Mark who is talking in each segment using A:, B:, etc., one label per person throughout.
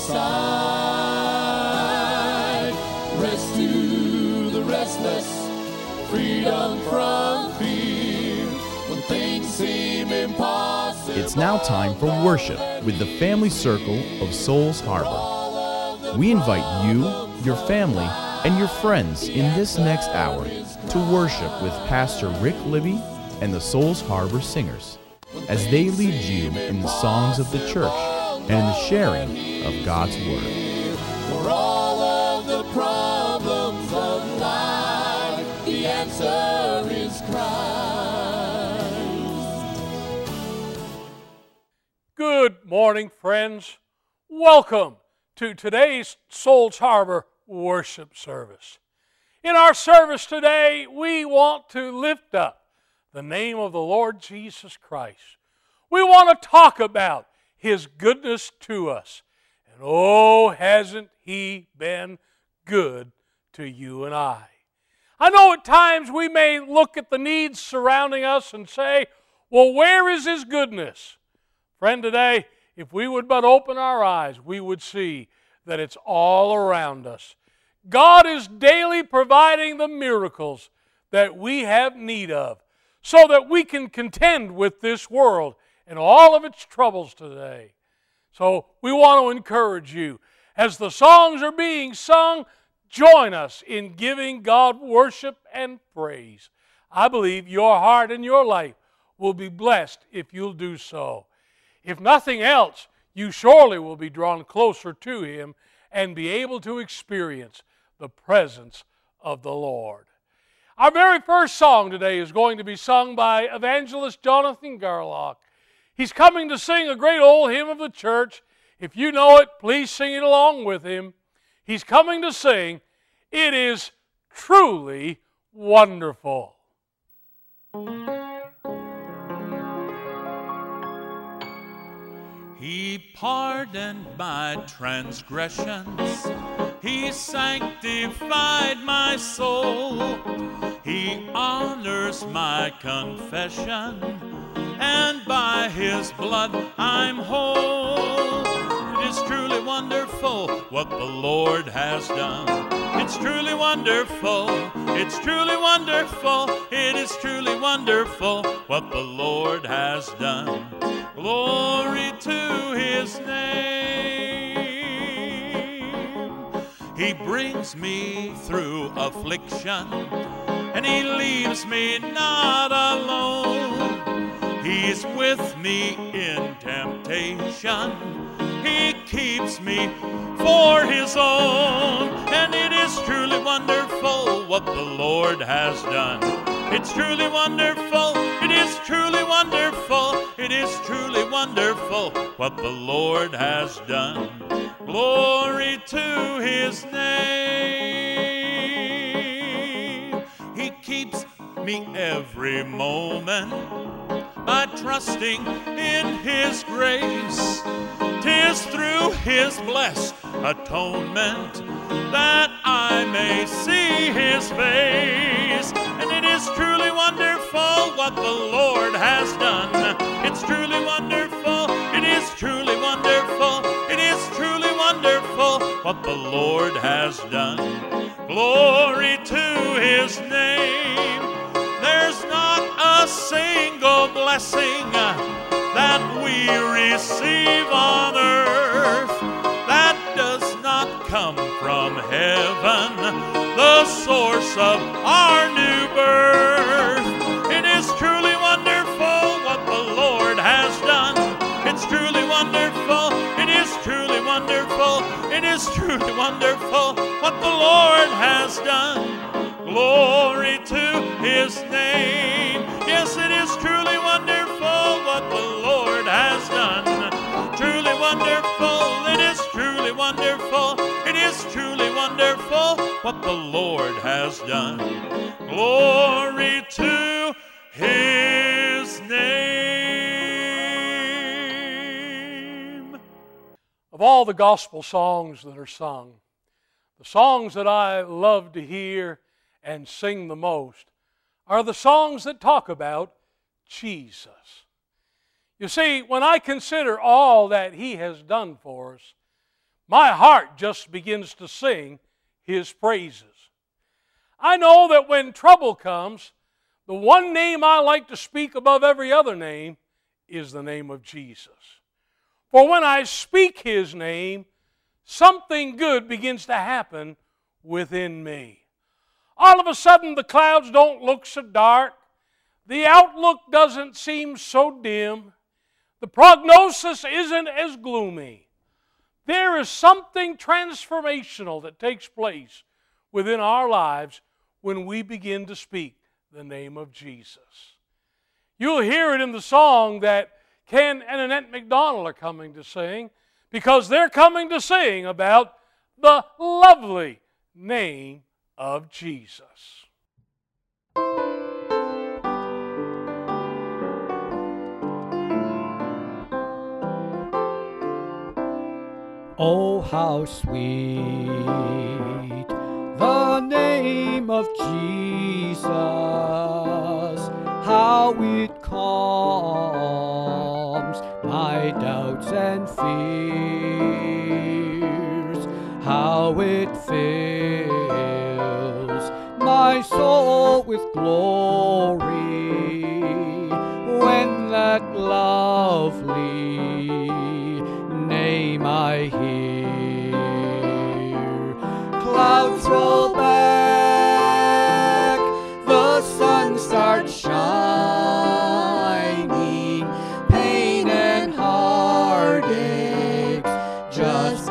A: side. Rest to the restless, freedom from fear, when things seem impossible.
B: It's now time for worship with the family circle of Souls Harbor. We invite you, your family, and your friends in this next hour to worship with Pastor Rick Libby and the Souls Harbor Singers as they lead you in the songs of the church and in the sharing of God's Word.
A: For all of the problems of life, the answer is Christ.
C: Good morning, friends. Welcome to today's Souls Harbor worship service. In our service today, we want to lift up the name of the Lord Jesus Christ. We want to talk about His goodness to us. And oh, hasn't He been good to you and I? I know at times we may look at the needs surrounding us and say, well, where is His goodness? Friend, today, if we would but open our eyes, we would see that it's all around us. God is daily providing the miracles that we have need of so that we can contend with this world and all of its troubles today. So we want to encourage you. As the songs are being sung, join us in giving God worship and praise. I believe your heart and your life will be blessed if you'll do so. If nothing else, you surely will be drawn closer to Him and be able to experience the presence of the Lord. Our very first song today is going to be sung by evangelist Jonathan Garlock. He's coming to sing a great old hymn of the church. If you know it, please sing it along with him. He's coming to sing, "It Is Truly Wonderful."
D: He pardoned my transgressions, He sanctified my soul, He honors my confession, and by His blood I'm whole. It is truly wonderful what the Lord has done. It's truly wonderful, it's truly wonderful, it is truly wonderful what the Lord has done. Glory to His name. He brings me through affliction, and He leaves me not alone. He's with me in temptation. He keeps me for His own. And it is truly wonderful what the Lord has done. It's truly wonderful, it is truly wonderful, it is truly wonderful what the Lord has done. Glory to His name. He keeps me every moment by trusting in His grace. 'Tis through His blessed atonement that I may see His face. And it is truly wonderful what the Lord has done. It's truly wonderful, it is truly wonderful, it is truly wonderful what the Lord has done. Glory to His name. There's not a single blessing that we receive on earth that does not come from heaven, the source of our new birth. It is truly wonderful what the Lord has done. It's truly wonderful, it is truly wonderful, it is truly wonderful what the Lord has done. Glory to His name. Yes, it is truly wonderful what the Lord has done. Truly wonderful, it is truly wonderful, it is truly wonderful what the Lord has done. Glory to His name.
C: Of all the gospel songs that are sung, the songs that I love to hear and sing the most are the songs that talk about Jesus. You see, when I consider all that He has done for us, my heart just begins to sing His praises. I know that when trouble comes, the one name I like to speak above every other name is the name of Jesus. For when I speak His name, something good begins to happen within me. All of a sudden, the clouds don't look so dark. The outlook doesn't seem so dim. The prognosis isn't as gloomy. There is something transformational that takes place within our lives when we begin to speak the name of Jesus. You'll hear it in the song that Ken and Annette McDonald are coming to sing, because they're coming to sing about the lovely name of Jesus.
E: Oh, how sweet the name of Jesus, how it calms my doubts and fears, how it fills my soul with glory when that lovely name I hear. Clouds roll back, the sun starts shining, pain and heartaches just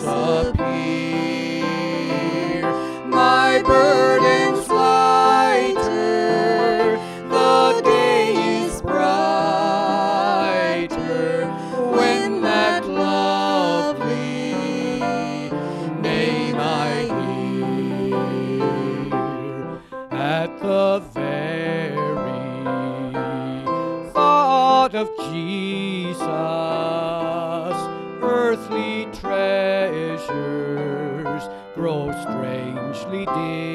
E: disappear. My burden's lighter, the day is brighter when that lovely name I hear. At the very thought of Jesus, earthly treasures grow strangely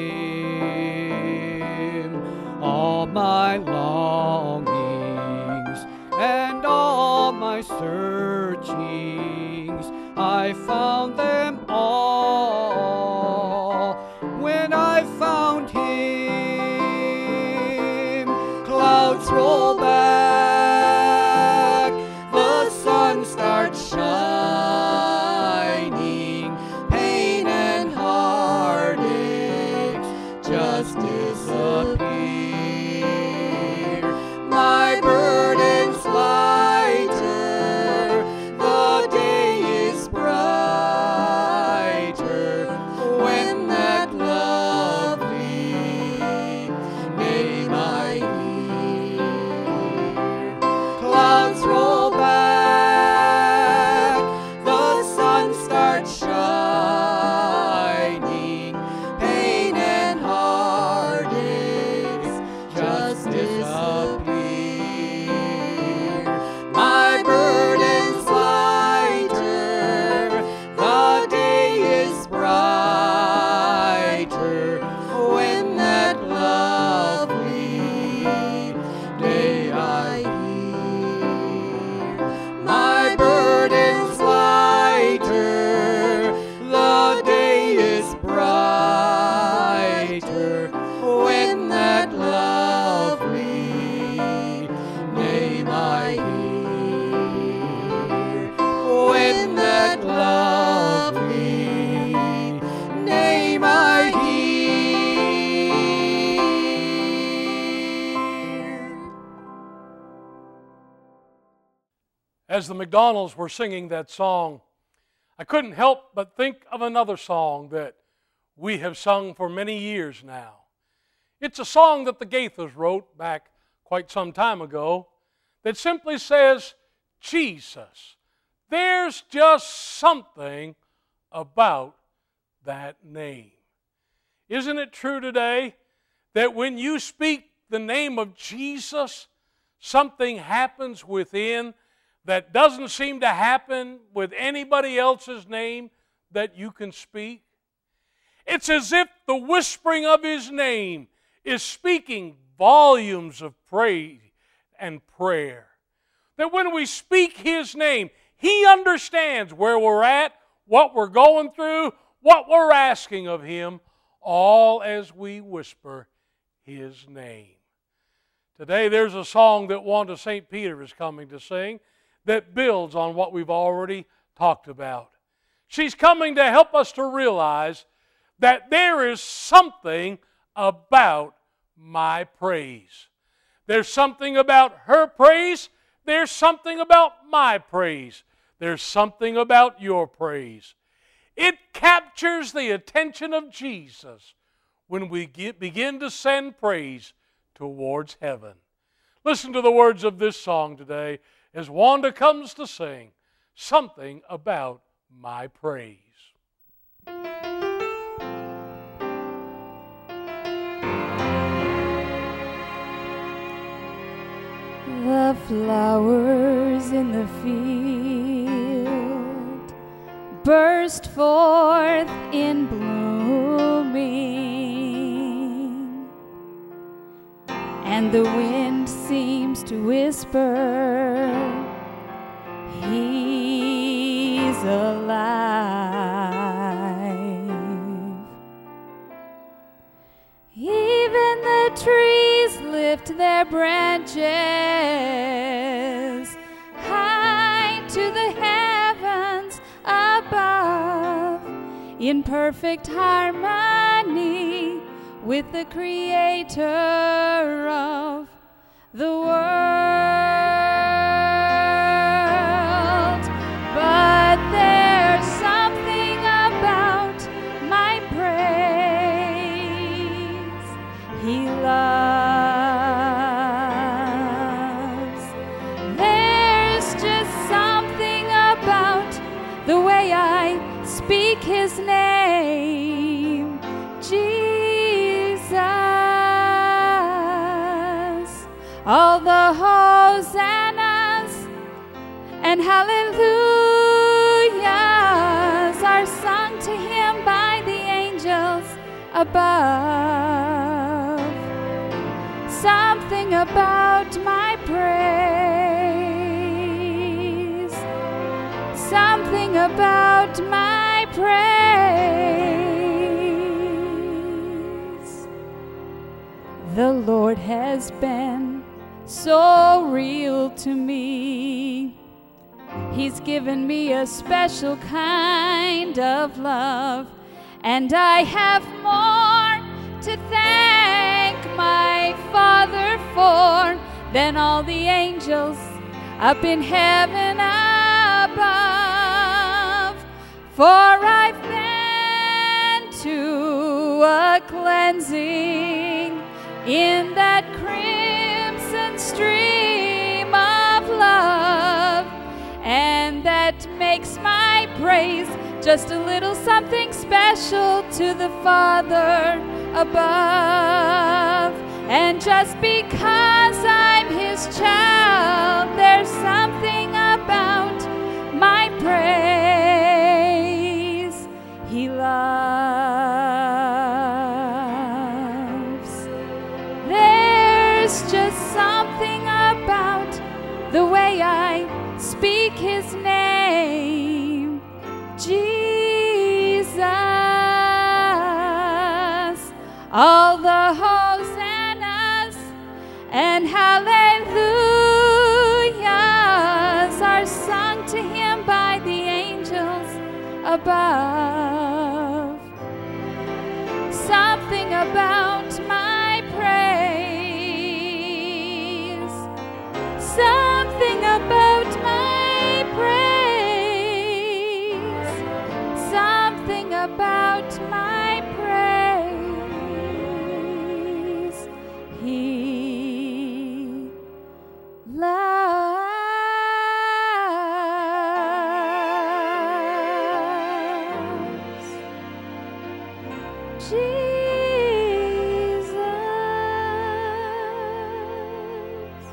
E: dim. All my longings and all my searchings, I found them all when I found Him. Clouds roll back, the sun starts shining, pain and heartaches just disappear. My burden's lighter, the day is brighter when that lovely name I hear. Clouds roll back, the sun starts shining, pain and heartaches just disappear. My burden's lighter, the day is brighter when that lovely day I hear. My burden's lighter, the day is brighter when that lovely name I hear. When that lovely name I hear.
C: As the McDonalds were singing that song, I couldn't help but think of another song that we have sung for many years now. It's a song that the Gaithers wrote back quite some time ago that simply says, Jesus. There's just something about that name. Isn't it true today that when you speak the name of Jesus, something happens within that doesn't seem to happen with anybody else's name that you can speak? It's as if the whispering of His name is speaking volumes of praise and prayer. That when we speak His name, He understands where we're at, what we're going through, what we're asking of Him, all as we whisper His name. Today there's a song that Wanda St. Peter is coming to sing that builds on what we've already talked about. She's coming to help us to realize that there is something about my praise. There's something about her praise. There's something about my praise. There's something about your praise. It captures the attention of Jesus when we begin to send praise towards heaven. Listen to the words of this song today as Wanda comes to sing something about my praise.
F: The flowers in the field burst forth in blooming, and the wind seems to whisper, He's alive. Even the trees lift their branches high to the heavens above, in perfect harmony with the Creator of the world. But there's something about my praise He loves. There's just something about the way I speak His name, Jesus. All the hosannas and hallelujahs are sung to Him by the angels above. Something about my praise, something about my praise. The Lord has been so real to me. He's given me a special kind of love, and I have more to thank my Father for than all the angels up in heaven above. For I've been to a cleansing in that crimson stream of love, and that makes my praise just a little something special to the Father above. And just because I'm His child, there's something about my praise He loves. There's just something about the way I speak His name, Jesus. All the hosannas and hallelujahs are sung to Him by the angels above. Something about my praise, something about my praise, something about my praise He loves. Jesus.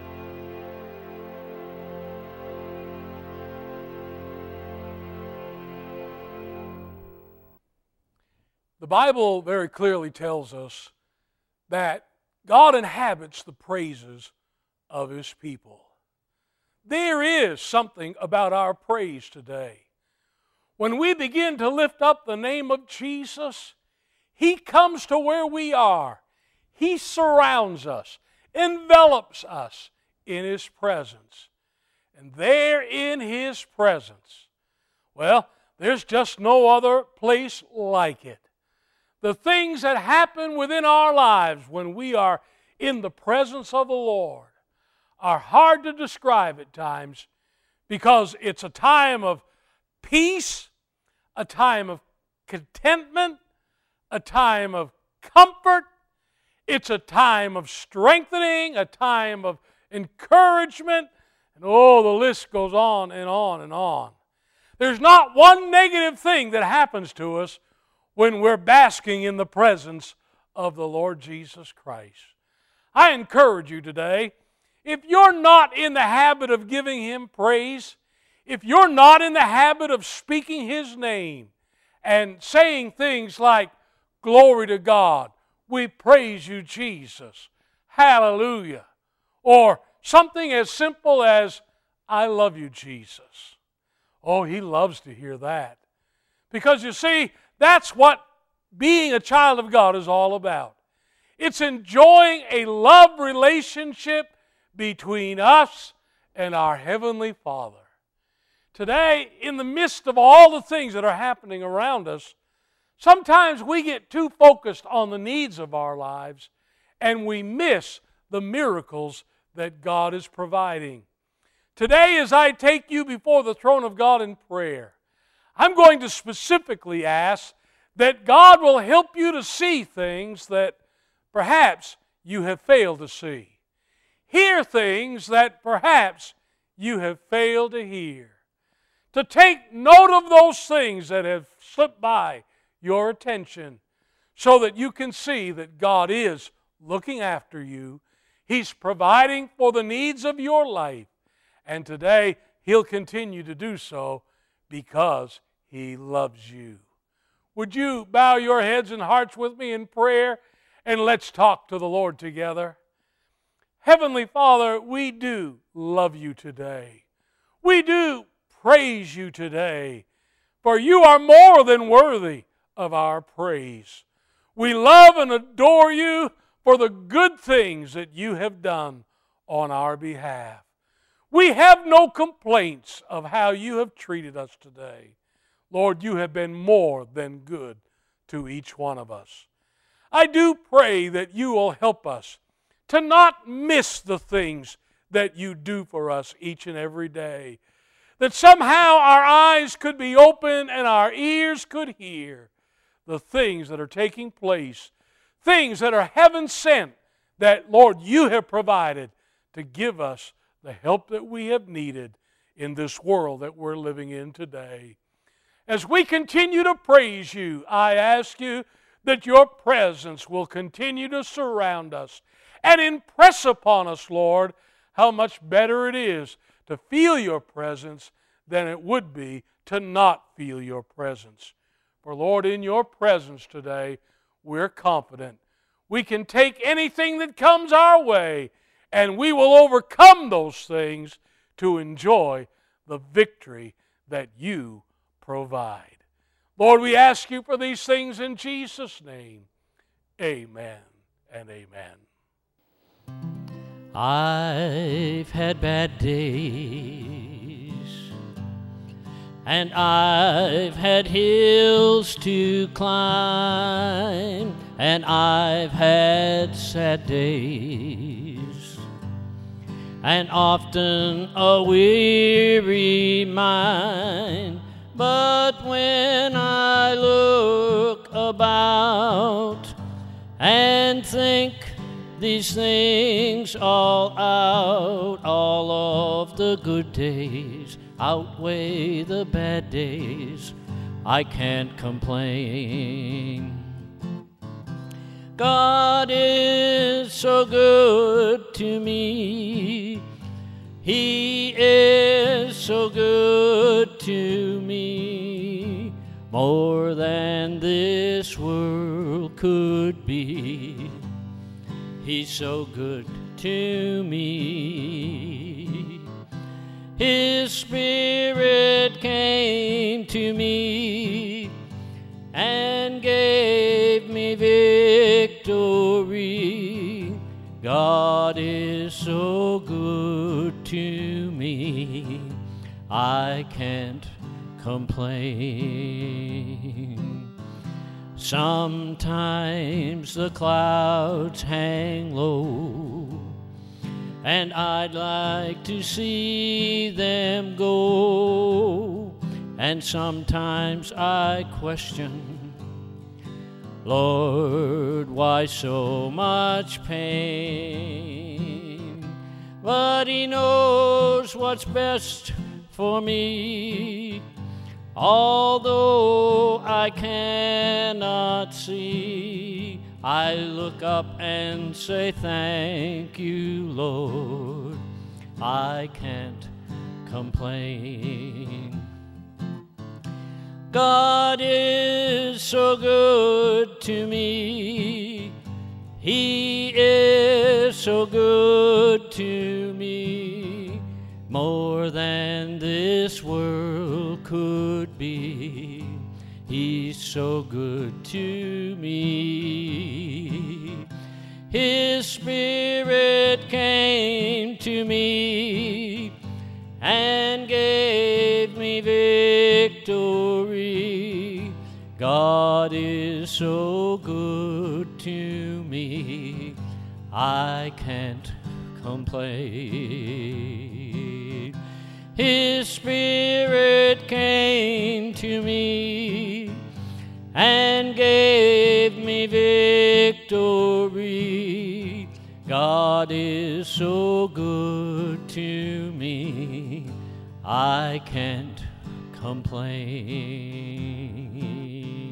C: The Bible very clearly tells us that God inhabits the praises of His people. There is something about our praise today. When we begin to lift up the name of Jesus, He comes to where we are. He surrounds us, envelops us in His presence. And there in His presence, well, there's just no other place like it. The things that happen within our lives when we are in the presence of the Lord are hard to describe at times, because it's a time of peace, a time of contentment, a time of comfort. It's a time of strengthening, a time of encouragement, and oh, the list goes on and on and on. There's not one negative thing that happens to us when we're basking in the presence of the Lord Jesus Christ. I encourage you today, if you're not in the habit of giving Him praise, if you're not in the habit of speaking His name and saying things like, "Glory to God, we praise you, Jesus, hallelujah," or something as simple as, "I love you, Jesus." Oh, He loves to hear that. Because you see, that's what being a child of God is all about. It's enjoying a love relationship between us and our Heavenly Father. Today, in the midst of all the things that are happening around us, sometimes we get too focused on the needs of our lives and we miss the miracles that God is providing. Today, as I take you before the throne of God in prayer, I'm going to specifically ask that God will help you to see things that perhaps you have failed to see. Hear things that perhaps you have failed to hear. To take note of those things that have slipped by your attention so that you can see that God is looking after you. He's providing for the needs of your life. And today, He'll continue to do so because He loves you. Would you bow your heads and hearts with me in prayer, and let's talk to the Lord together. Heavenly Father, we do love you today. We do praise you today, for you are more than worthy of our praise. We love and adore you for the good things that you have done on our behalf. We have no complaints of how you have treated us today. Lord, you have been more than good to each one of us. I do pray that you will help us to not miss the things that you do for us each and every day. That somehow our eyes could be open and our ears could hear the things that are taking place, things that are heaven sent, that, Lord, you have provided to give us the help that we have needed in this world that we're living in today. As we continue to praise you, I ask you that your presence will continue to surround us and impress upon us, Lord, how much better it is to feel your presence than it would be to not feel your presence. For, Lord, in your presence today, we're confident. We can take anything that comes our way, and we will overcome those things to enjoy the victory that you provide. Lord, we ask you for these things in Jesus' name. Amen and amen.
E: I've had bad days, and I've had hills to climb, and I've had sad days, and often a weary mind. But when I look about and think these things all out, all of the good days outweigh the bad days, I can't complain. God is so good to me. He is so good to me, more than this world could be. He's so good to me. His Spirit came came to me and gave me victory. God is so good to me, I can't complain. Sometimes the clouds hang low, and I'd like to see them go. And sometimes I question, Lord, why so much pain? But He knows what's best for me. Although I cannot see, I look up and say, thank you, Lord. I can't complain. God is so good to me. He is so good to me, more than this world could be. He's so good to me. His Spirit came to me and gave me victory. God is so good to me, I can't complain. His Spirit came to me and gave me victory. God is so good to me, I can't complain.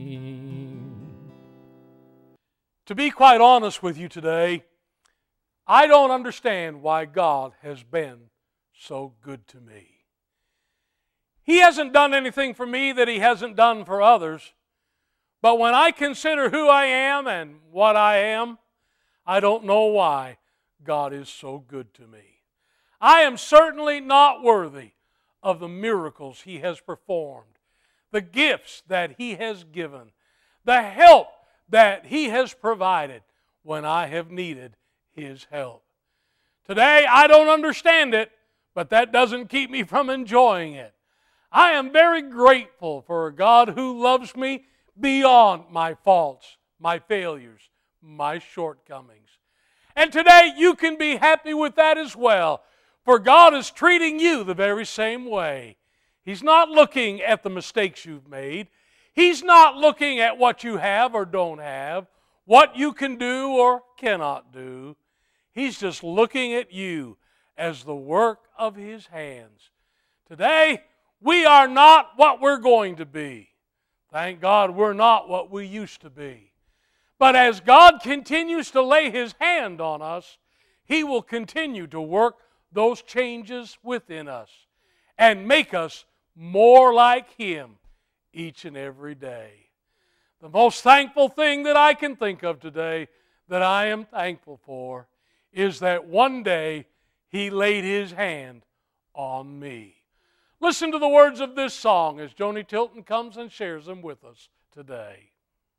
C: To be quite honest with you today, I don't understand why God has been so good to me. He hasn't done anything for me that He hasn't done for others. But when I consider who I am and what I am, I don't know why God is so good to me. I am certainly not worthy of the miracles He has performed, the gifts that He has given, the help that He has provided when I have needed His help. Today, I don't understand it, but that doesn't keep me from enjoying it. I am very grateful for a God who loves me beyond my faults, my failures, my shortcomings. And today, you can be happy with that as well, for God is treating you the very same way. He's not looking at the mistakes you've made. He's not looking at what you have or don't have, what you can do or cannot do. He's just looking at you as the work of His hands. Today, we are not what we're going to be. Thank God we're not what we used to be. But as God continues to lay His hand on us, He will continue to work those changes within us and make us more like Him each and every day. The most thankful thing that I can think of today that I am thankful for is that one day He laid His hand on me. Listen to the words of this song as Joni Tilton comes and shares them with us today.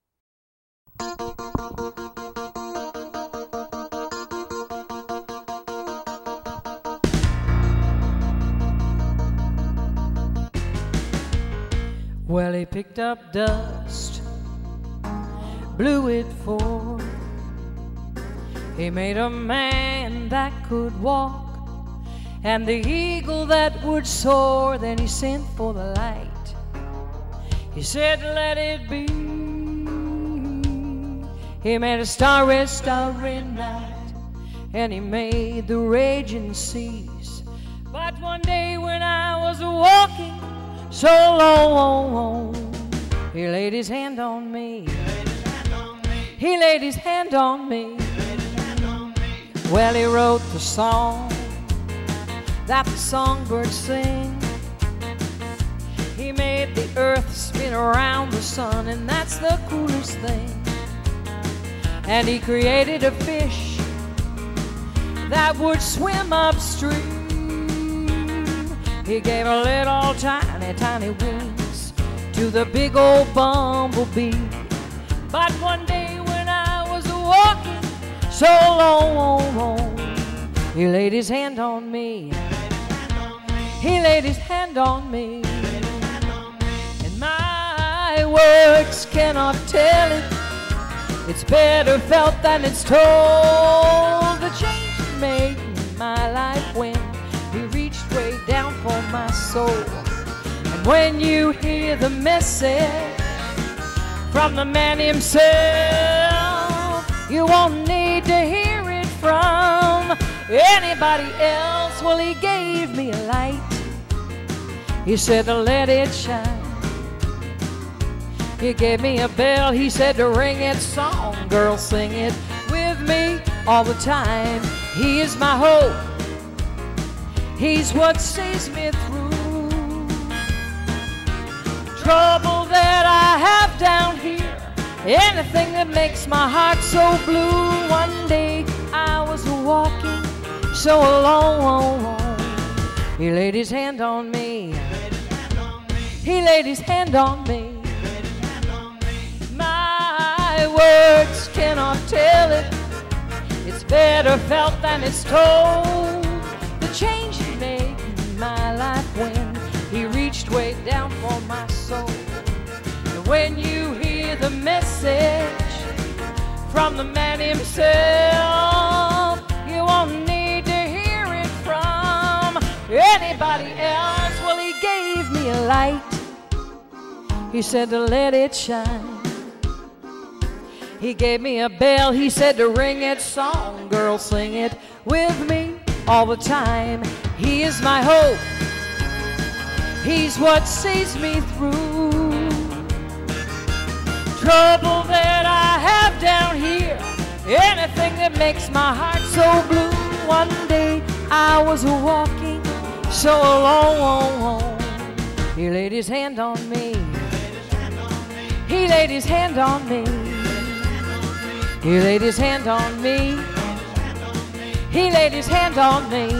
G: Well, he picked up dust, blew it forth. He made a man that could walk, and the eagle that would soar. Then he sent for the light. He said, let it be. He made a starry, starry night, and he made the raging seas. But one day when I was walking so long, he laid his hand on me. He laid his hand on me. Well, he wrote the song that the songbirds sing. He made the earth spin around the sun, and that's the coolest thing. And he created a fish that would swim upstream. He gave a little tiny, tiny wings to the big old bumblebee. But one day when I was walking so long, he laid his hand on me. He laid his hand on me. And my words cannot tell it. It's better felt than it's told. The change he made in my life when he reached way down for my soul. And when you hear the message from the man himself, you won't need to hear it from anybody else. Well, he gave me a light. He said to let it shine. He gave me a bell. He said to ring it. Song, girl, sing it with me all the time. He is my hope. He's what sees me through trouble that I have down here. Anything that makes my heart so blue. One day I was walking so alone. He laid his hand on me. He laid his hand on me. My words cannot tell it. It's better felt than it's told. The change he made in my life when he reached way down for my soul. And when you hear the message from the man himself, you won't need to hear it from anybody else. Well, he gave me a light. He said to let it shine. He gave me a bell. He said to ring it. Song, girl, sing it with me all the time. He is my hope. He's what sees me through trouble that I have down here. Anything that makes my heart so blue. One day I was walking so alone. He laid his hand on me. He laid his hand on me. He laid his hand on me. He laid his hand on me.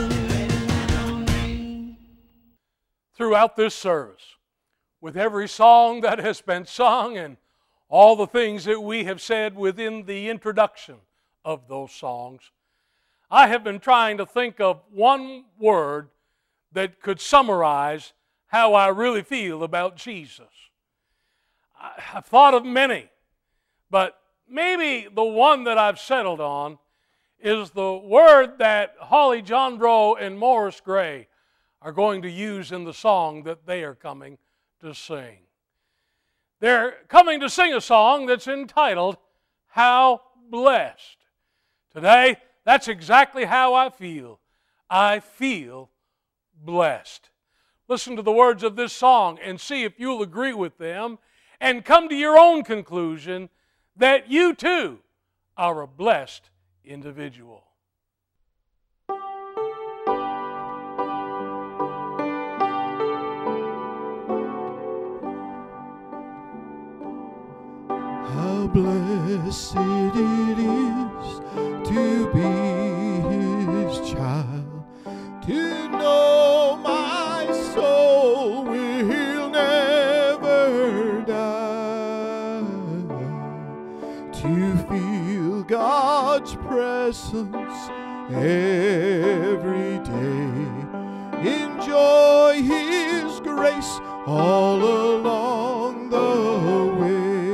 C: Throughout this service, with every song that has been sung and all the things that we have said within the introduction of those songs, I have been trying to think of one word that could summarize how I really feel about Jesus. I've thought of many, but maybe the one that I've settled on is the word that Holly Johnbro and Morris Gray are going to use in the song that they are coming to sing. They're coming to sing a song that's entitled, How Blessed. Today, that's exactly how I feel. I feel blessed. Listen to the words of this song and see if you'll agree with them and come to your own conclusion that you too are a blessed individual.
A: How blessed it is to be His child, to know my soul will never die, to feel God's presence every day, enjoy His grace all along the way.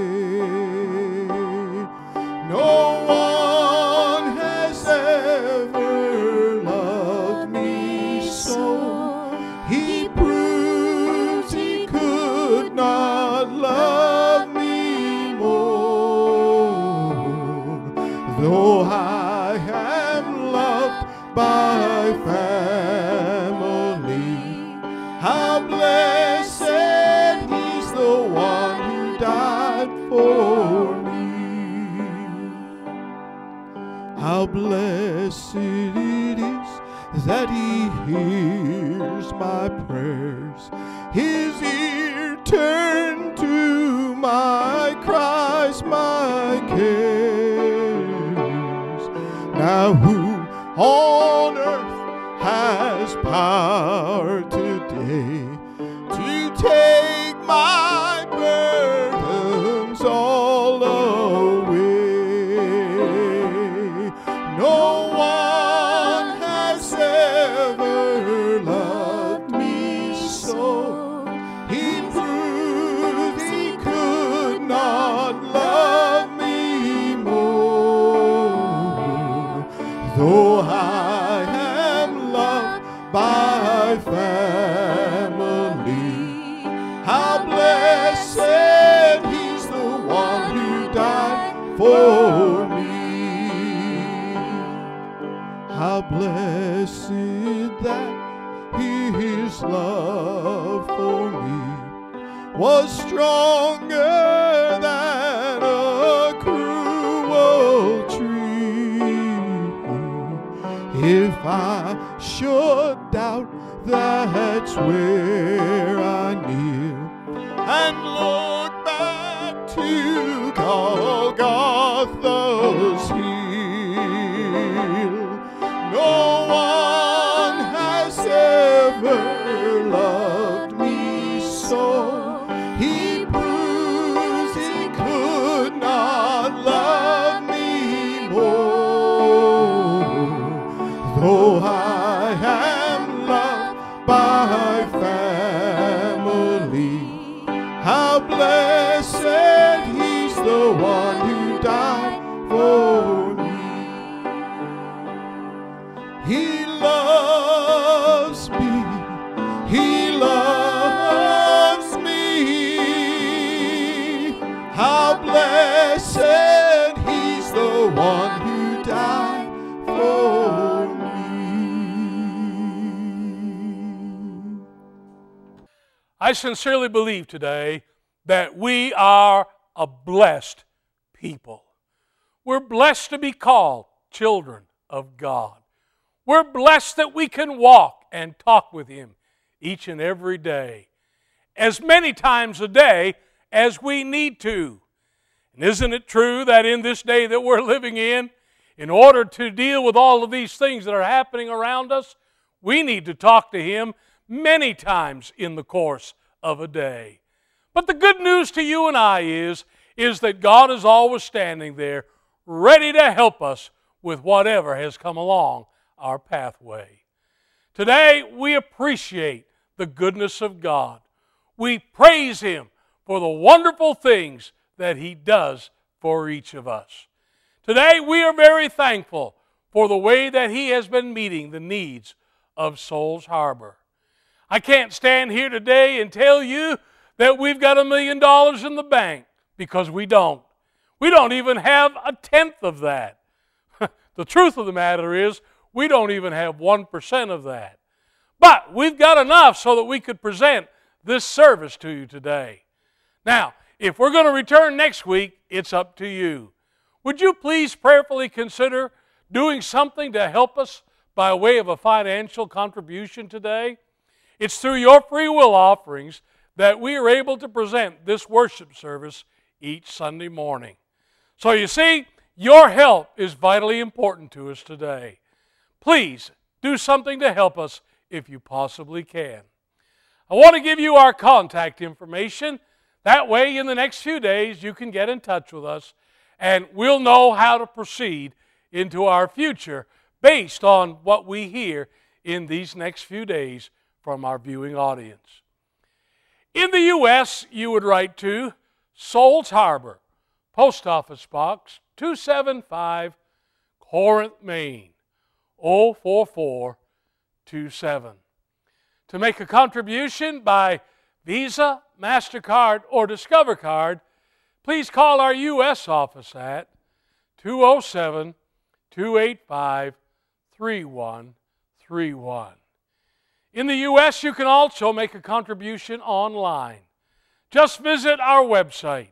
A: No one has ever loved me so. He proves He could not love me more. Though I am loved by family, how blessed He's the one who died for me. How blessed it is that He hears my prayers, His ear turned to my cries, my cares. Now who on earth has power today to take my burden blessed that His love for me was stronger than a cruel tree. If I should doubt, that's where I kneel and look back to Golgotha's hill. No one has ever loved me so. He proves He could not love me more. Though I am loved by family, how blessed He's the one who died for me. He loves me. He loves me. How blessed He's the one who died for me.
C: I sincerely believe today that we are a blessed people. We're blessed to be called children of God. We're blessed that we can walk and talk with Him each and every day, as many times a day as we need to. And isn't it true that in this day that we're living in order to deal with all of these things that are happening around us, we need to talk to Him many times in the course of a day. But the good news to you and I is that God is always standing there ready to help us with whatever has come along our pathway. Today, we appreciate the goodness of God. We praise Him for the wonderful things that He does for each of us. Today, we are very thankful for the way that He has been meeting the needs of Souls Harbor. I can't stand here today and tell you that we've got $1 million in the bank, because we don't. We don't even have 1/10 of that. The truth of the matter is, we don't even have 1% of that. But we've got enough so that we could present this service to you today. Now, if we're going to return next week, it's up to you. Would you please prayerfully consider doing something to help us by way of a financial contribution today? It's through your free will offerings that we are able to present this worship service each Sunday morning. So you see, your help is vitally important to us today. Please do something to help us if you possibly can. I want to give you our contact information. That way, in the next few days, you can get in touch with us, and we'll know how to proceed into our future based on what we hear in these next few days from our viewing audience. In the U.S., you would write to Souls Harbor, Post Office Box 275, Corinth, Maine, 04427. To make a contribution by Visa, MasterCard, or Discover Card, please call our U.S. office at 207-285-3131. In the U.S., you can also make a contribution online. Just visit our website,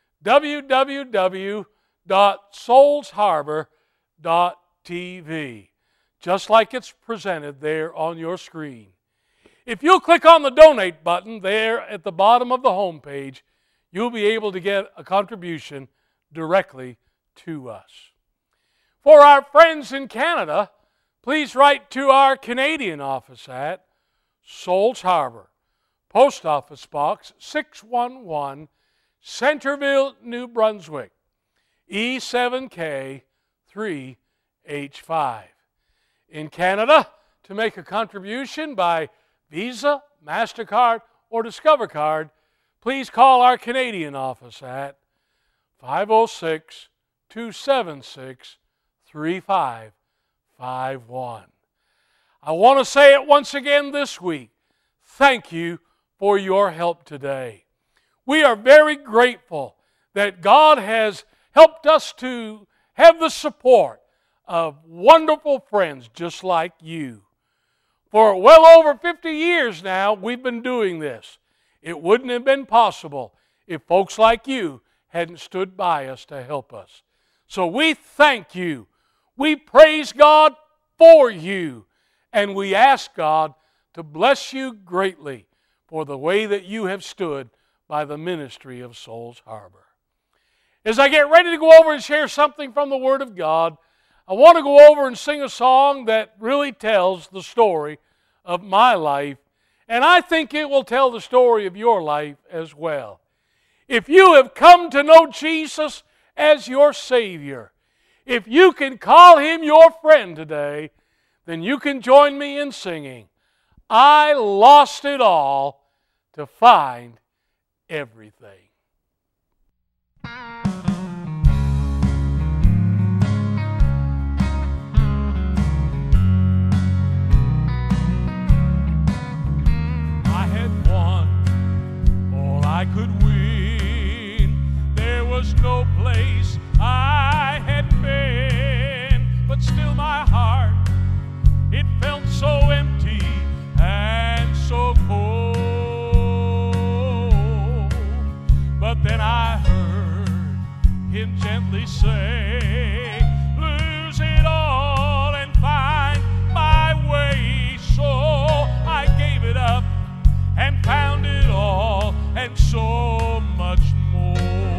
C: www.soulsharbor.tv, just like it's presented there on your screen. If you'll click on the donate button there at the bottom of the home page, you'll be able to get a contribution directly to us. For our friends in Canada, please write to our Canadian office at Souls Harbor, Post Office Box 611, Centerville, New Brunswick, E7K 3H5. In Canada, to make a contribution by Visa, MasterCard, or Discover Card, please call our Canadian office at 506-276-3551. I want to say it once again this week. Thank you for your help today. We are very grateful that God has helped us to have the support of wonderful friends just like you. For well over 50 years now, we've been doing this. It wouldn't have been possible if folks like you hadn't stood by us to help us. So we thank you. We praise God for you. And we ask God to bless you greatly for the way that you have stood by the ministry of Souls Harbor. As I get ready to go over and share something from the Word of God, I want to go over and sing a song that really tells the story of my life, and I think it will tell the story of your life as well. If you have come to know Jesus as your Savior, if you can call Him your friend today, then you can join me in singing, I lost it all to find everything.
D: I could win. There was no place I had been, but still my heart, it felt so empty and so cold. But then I heard Him gently say, lose it all and find my way. So I gave it up and found it all, and so much more.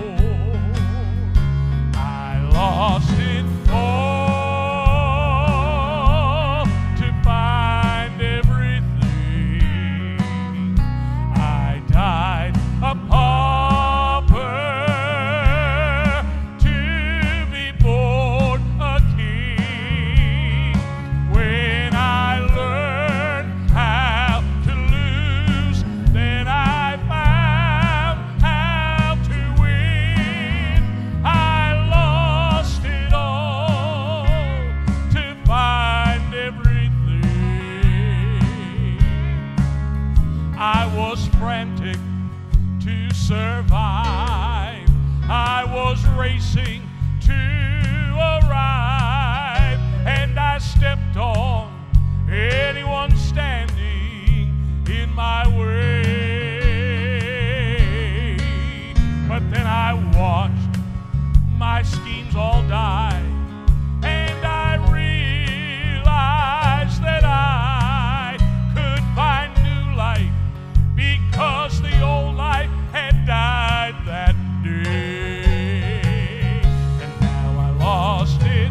D: I lost it all to find everything. I died a pauper to be born a king. When I learned how to lose, then I found how to win. I lost it all to find everything. I was frantic to survive. I was racing to arrive, and I stepped on anyone standing in my way. But then I watched my schemes all die, and I realized that I could find new life because the old life had died that day. And now I lost it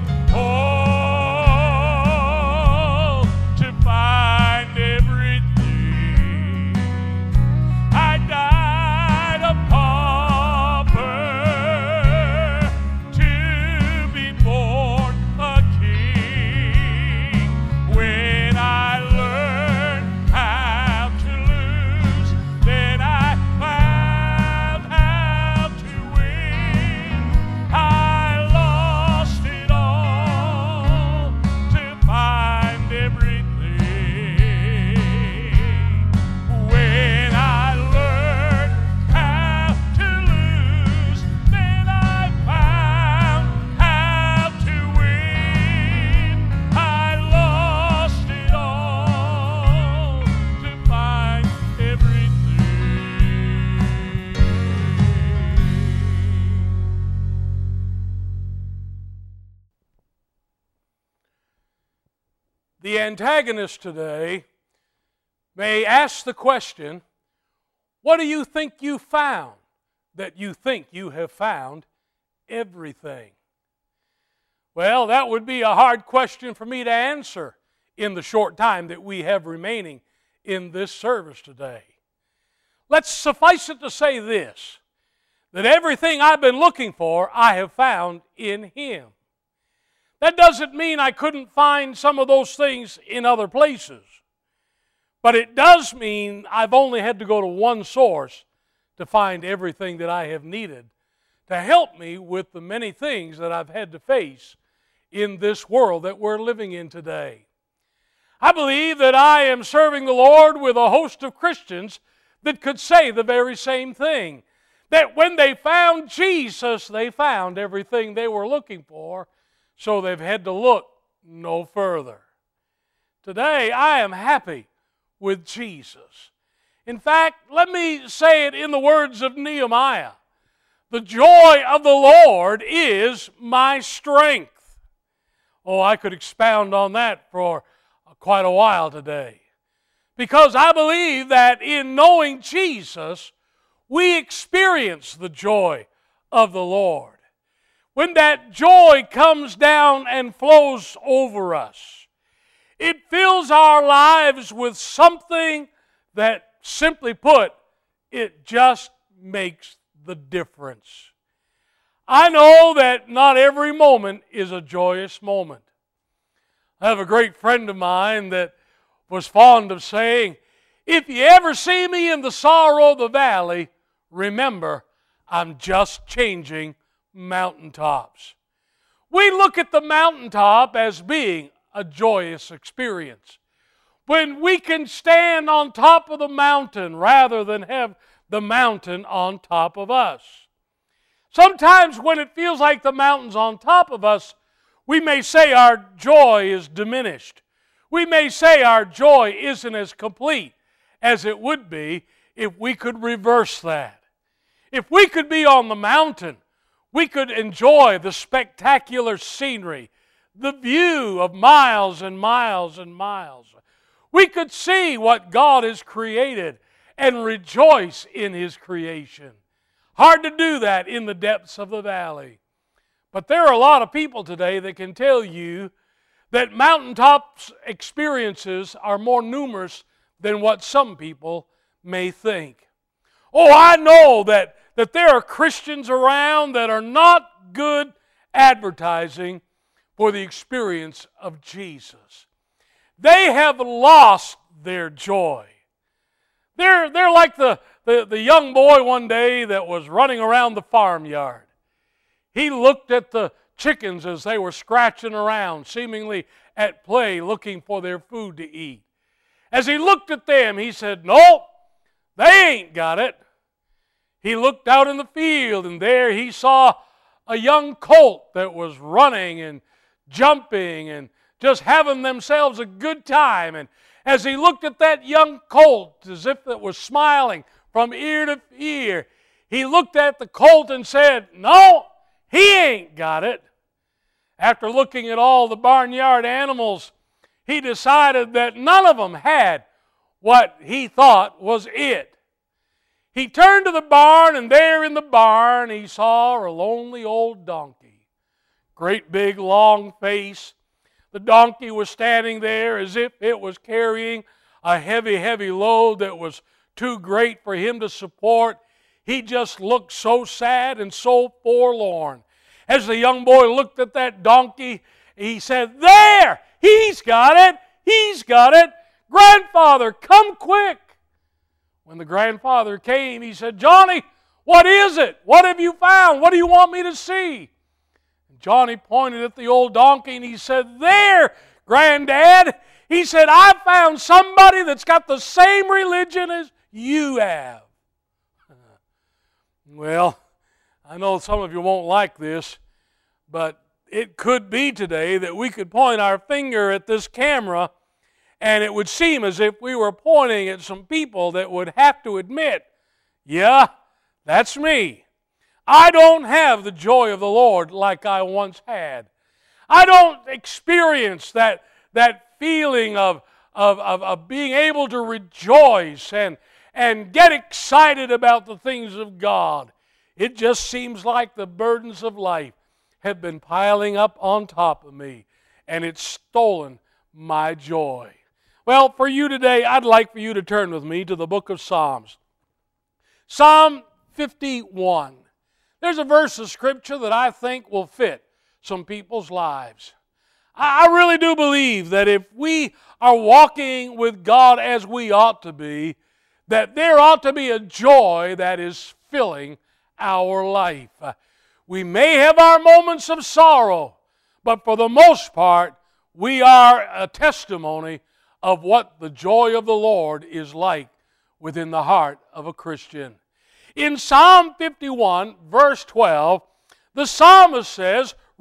D: all to find everything. I died a pauper to be born a king. When I learned how to lose, then I found how to win. I lost it all to find everything. When I learned how to lose, then I found how to win. I lost it all to find everything.
C: The antagonist today may ask the question, what do you think you found that you think you have found everything? Well, that would be a hard question for me to answer in the short time that we have remaining in this service today. Let's suffice it to say this, that everything I've been looking for, I have found in Him. That doesn't mean I couldn't find some of those things in other places. But it does mean I've only had to go to one source to find everything that I have needed to help me with the many things that I've had to face in this world that we're living in today. I believe that I am serving the Lord with a host of Christians that could say the very same thing. That when they found Jesus, they found everything they were looking for so they've had to look no further. Today, I am happy with Jesus. In fact, let me say it in the words of Nehemiah. The joy of the Lord is my strength. Oh, I could expound on that for quite a while today. Because I believe that in knowing Jesus, we experience the joy of the Lord. When that joy comes down and flows over us, it fills our lives with something that, simply put, it just makes the difference. I know that not every moment is a joyous moment. I have a great friend of mine that was fond of saying, if you ever see me in the sorrow of the valley, remember, I'm just changing mountaintops. We look at the mountaintop as being a joyous experience. When we can stand on top of the mountain rather than have the mountain on top of us. Sometimes when it feels like the mountain's on top of us, we may say our joy is diminished. We may say our joy isn't as complete as it would be if we could reverse that. If we could be on the mountain, we could enjoy the spectacular scenery, the view of miles and miles and miles. We could see what God has created and rejoice in His creation. Hard to do that in the depths of the valley. But there are a lot of people today that can tell you that mountaintop experiences are more numerous than what some people may think. Oh, I know that there are Christians around that are not good advertising for the experience of Jesus. They have lost their joy. They're like the young boy one day that was running around the farmyard. He looked at the chickens as they were scratching around, seemingly at play, looking for their food to eat. As he looked at them, he said, "Nope, they ain't got it." He looked out in the field, and there he saw a young colt that was running and jumping and just having themselves a good time. And as he looked at that young colt, as if it was smiling from ear to ear, he looked at the colt and said, "No, he ain't got it." After looking at all the barnyard animals, he decided that none of them had what he thought was it. He turned to the barn, and there in the barn he saw a lonely old donkey. Great big long face. The donkey was standing there as if it was carrying a heavy, heavy load that was too great for him to support. He just looked so sad and so forlorn. As the young boy looked at that donkey, he said, "There! He's got it! He's got it! Grandfather, come quick!" When the grandfather came, he said, "Johnny, what is it? What have you found? What do you want me to see?" And Johnny pointed at the old donkey and he said, "There, Granddad." He said, "I found somebody that's got the same religion as you have." Well, I know some of you won't like this, but it could be today that we could point our finger at this camera and it would seem as if we were pointing at some people that would have to admit, "Yeah, that's me. I don't have the joy of the Lord like I once had. I don't experience that feeling of being able to rejoice and get excited about the things of God. It just seems like the burdens of life have been piling up on top of me, and it's stolen my joy." Well, for you today, I'd like for you to turn with me to the book of Psalms. Psalm 51. There's a verse of Scripture that I think will fit some people's lives. I really do believe that if we are walking with God as we ought to be, that there ought to be a joy that is filling our life. We may have our moments of sorrow, but for the most part, we are a testimony of what the joy of the Lord is like within the heart of a Christian. In Psalm 51, verse 12, the psalmist says,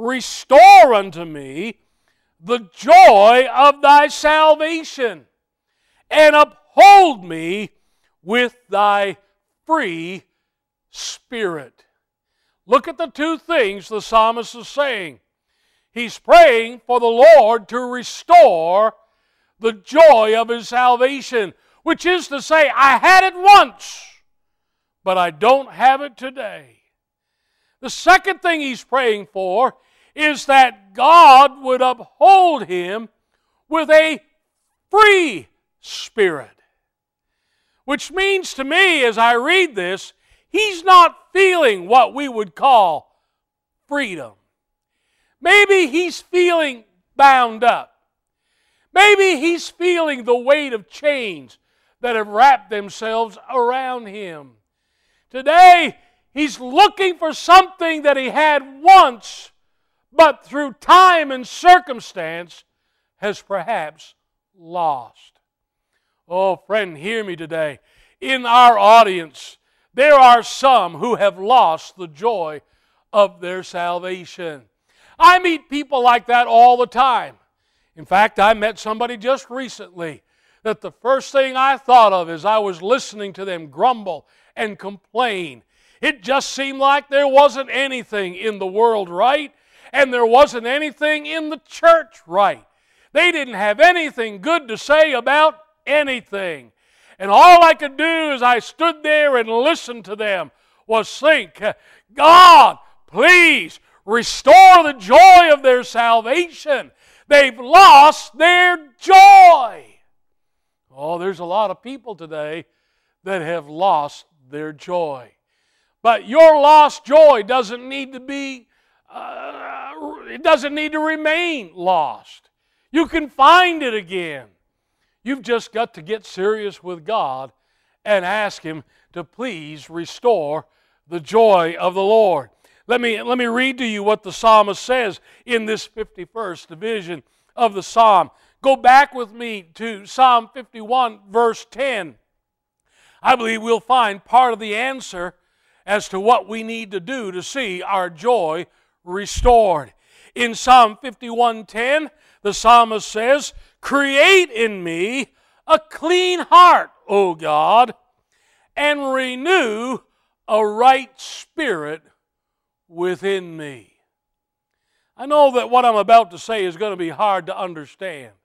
C: restore unto me the joy of thy salvation, and uphold me with thy free spirit. Look at the two things the psalmist is saying. He's praying for the Lord to restore the joy of his salvation, which is to say, I had it once, but I don't have it today. The second thing he's praying for is that God would uphold him with a free spirit. Which means to me, as I read this, he's not feeling what we would call freedom. Maybe he's feeling bound up. Maybe he's feeling the weight of chains that have wrapped themselves around him. Today, he's looking for something that he had once, but through time and circumstance has perhaps lost. Oh, friend, hear me today. In our audience, there are some who have lost the joy of their salvation. I meet people like that all the time. In fact, I met somebody just recently that the first thing I thought of as I was listening to them grumble and complain, it just seemed like there wasn't anything in the world right, and there wasn't anything in the church right. They didn't have anything good to say about anything. And all I could do as I stood there and listened to them was think, God, please restore the joy of their salvation. They've lost their joy. Oh, there's a lot of people today that have lost their joy. But your lost joy doesn't need to be, it doesn't need to remain lost. You can find it again. You've just got to get serious with God and ask Him to please restore the joy of the Lord. Let me read to you what the psalmist says in this 51st division of the psalm. Go back with me to Psalm 51, verse 10. I believe we'll find part of the answer as to what we need to do to see our joy restored. In Psalm 51:10, the psalmist says, "Create in me a clean heart, O God, and renew a right spirit within me." I know that what I'm about to say is going to be hard to understand.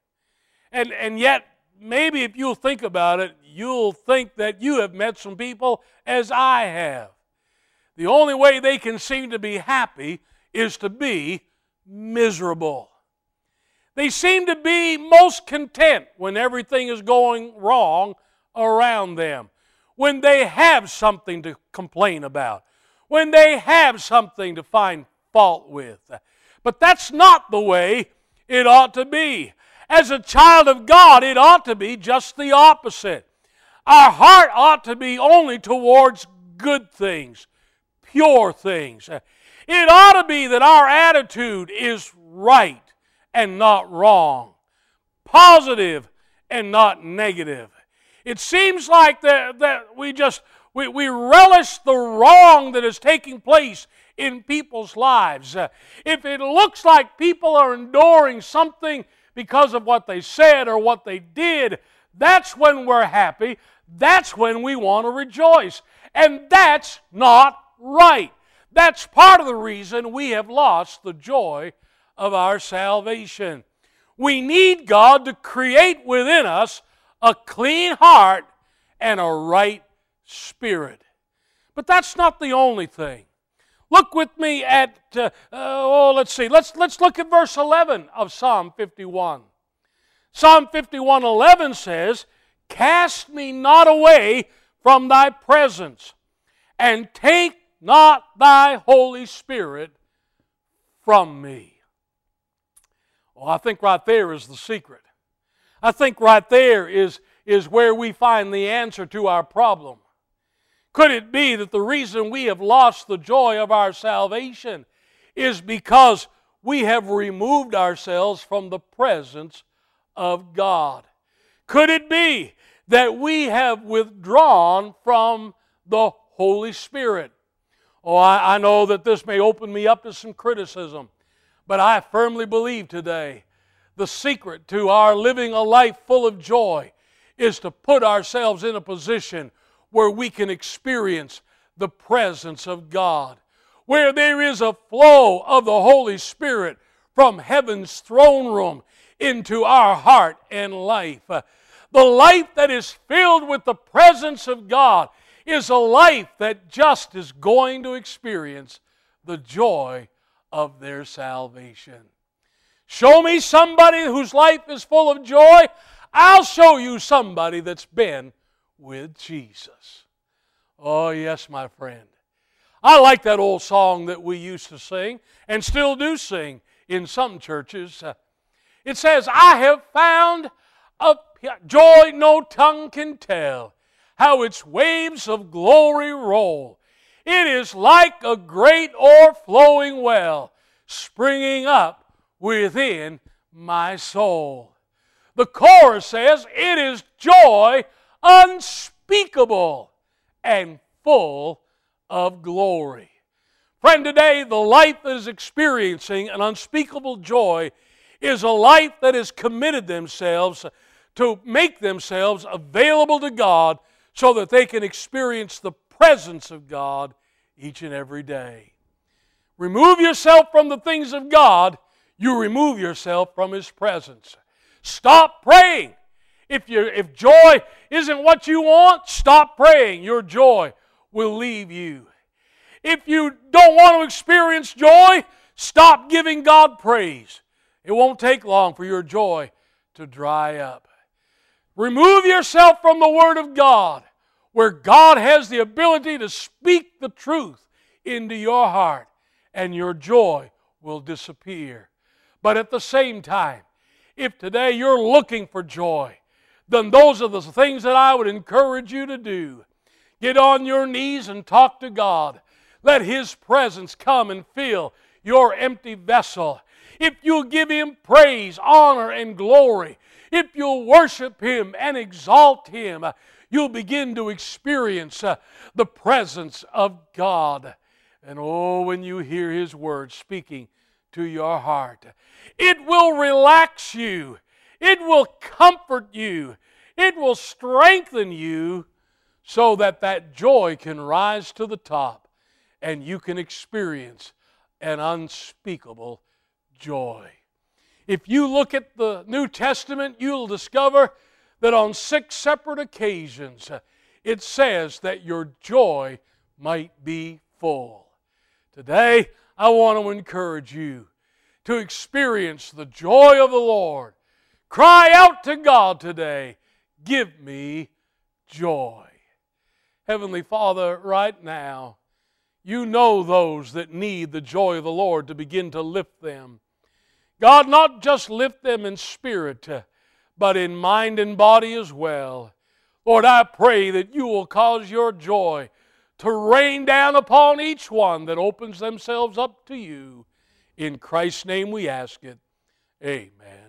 C: And yet, maybe if you'll think about it, you'll think that you have met some people as I have. The only way they can seem to be happy is to be miserable. They seem to be most content when everything is going wrong around them, when they have something to complain about, when they have something to find fault with. But that's not the way it ought to be. As a child of God, it ought to be just the opposite. Our heart ought to be only towards good things, pure things. It ought to be that our attitude is right and not wrong, positive and not negative. It seems like that we relish the wrong that is taking place in people's lives. If it looks like people are enduring something because of what they said or what they did, that's when we're happy. That's when we want to rejoice. And that's not right. That's part of the reason we have lost the joy of our salvation. We need God to create within us a clean heart and a right spirit. But that's not the only thing. Look with me at, let's look at verse 11 of Psalm 51. Psalm 51:11 says, "Cast me not away from thy presence, and take not thy Holy Spirit from me." Well, I think right there is the secret. I think right there is where we find the answer to our problem. Could it be that the reason we have lost the joy of our salvation is because we have removed ourselves from the presence of God? Could it be that we have withdrawn from the Holy Spirit? Oh, I know that this may open me up to some criticism. But I firmly believe today the secret to our living a life full of joy is to put ourselves in a position where we can experience the presence of God, where there is a flow of the Holy Spirit from heaven's throne room into our heart and life. The life that is filled with the presence of God is a life that just is going to experience the joy of their salvation. Show me somebody whose life is full of joy. I'll show you somebody that's been with Jesus. Oh, yes, my friend. I like that old song that we used to sing and still do sing in some churches. It says, I have found a joy no tongue can tell, how its waves of glory roll. It is like a great o'erflowing well, springing up within my soul. The chorus says, it is joy unspeakable and full of glory. Friend, today the life that is experiencing an unspeakable joy is a life that has committed themselves to make themselves available to God so that they can experience the presence of God each and every day. Remove yourself from the things of God, you remove yourself from His presence. Stop praying. If joy isn't what you want, stop praying. Your joy will leave you. If you don't want to experience joy, stop giving God praise. It won't take long for your joy to dry up. Remove yourself from the Word of God, where God has the ability to speak the truth into your heart, and your joy will disappear. But at the same time, if today you're looking for joy, then those are the things that I would encourage you to do. Get on your knees and talk to God. Let His presence come and fill your empty vessel. If you'll give Him praise, honor, and glory, if you'll worship Him and exalt Him, you'll begin to experience the presence of God. And oh, when you hear His word speaking to your heart, it will relax you. It will comfort you. It will strengthen you so that that joy can rise to the top and you can experience an unspeakable joy. If you look at the New Testament, you'll discover that on 6 separate occasions it says that your joy might be full. Today, I want to encourage you to experience the joy of the Lord. Cry out to God today, give me joy. Heavenly Father, right now, you know those that need the joy of the Lord to begin to lift them. God, not just lift them in spirit, but in mind and body as well. Lord, I pray that you will cause your joy to rain down upon each one that opens themselves up to you. In Christ's name we ask it. Amen.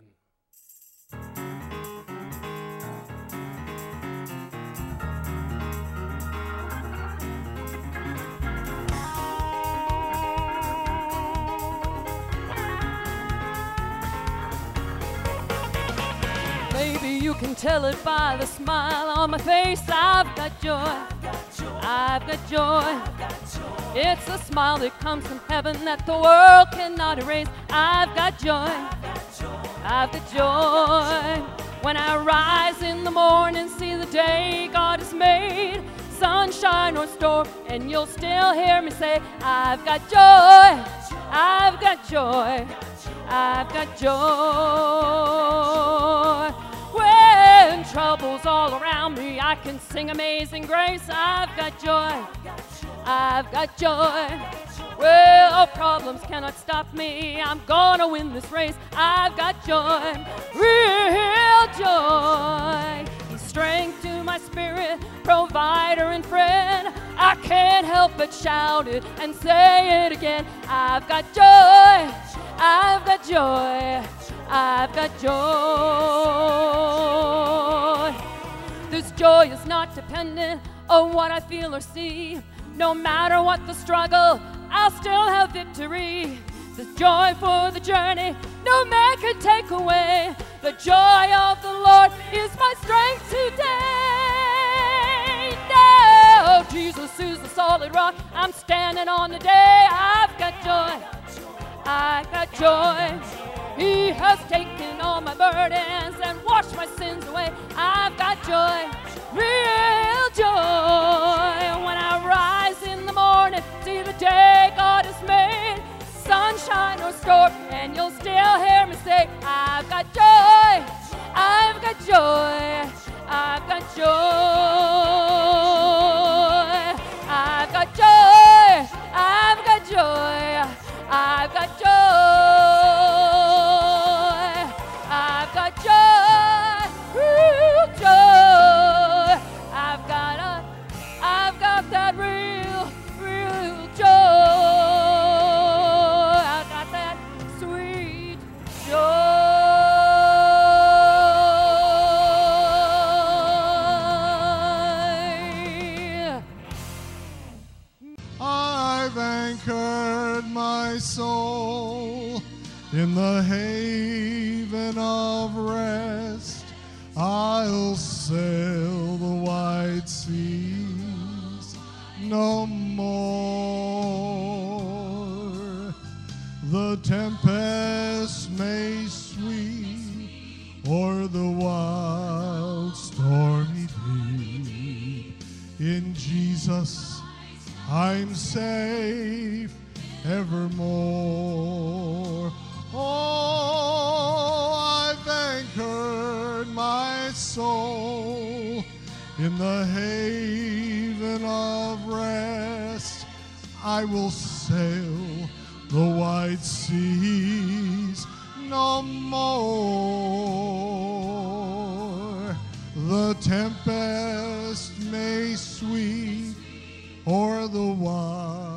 G: Maybe you can tell it by the smile on my face. I've got joy. I've got joy. It's a smile that comes from heaven that the world cannot erase. I've got joy. I've got joy. When I rise in the morning, see the day God has made, sunshine or storm, and you'll still hear me say, I've got joy. I've got joy. I've got joy. When trouble's all around me, I can sing Amazing Grace. I've got joy. I've got joy. Well, problems cannot stop me. I'm gonna win this race. I've got joy, real joy. He's strength to my spirit, provider and friend. I can't help but shout it and say it again. I've got joy. I've got joy. I've got joy. This joy is not dependent on what I feel or see. No matter what the struggle, I'll still have victory. the joy for the journey no man can take away. The joy of the Lord is my strength today. Now Jesus is the solid rock I'm standing on today. I've got joy, I've got joy. He has taken all my burdens and washed my sins away. I've got joy, real joy. When I rise in the morning, see the day God has made, sunshine or storm, and you'll still hear me say, I've got joy, I've got joy, I've got joy, I've got joy, I've got joy, I've got joy, I've got joy, real joy. I've got that real joy. I've got that sweet joy.
A: I've anchored my soul in the haven of rest. I'll sail the wide seas no more. The tempest may sweep o'er the wild stormy deep. In Jesus I'm safe evermore. Oh, I've anchored my soul in the haven of rest. I will sail the wide seas no more. The tempest may sweep o'er the wide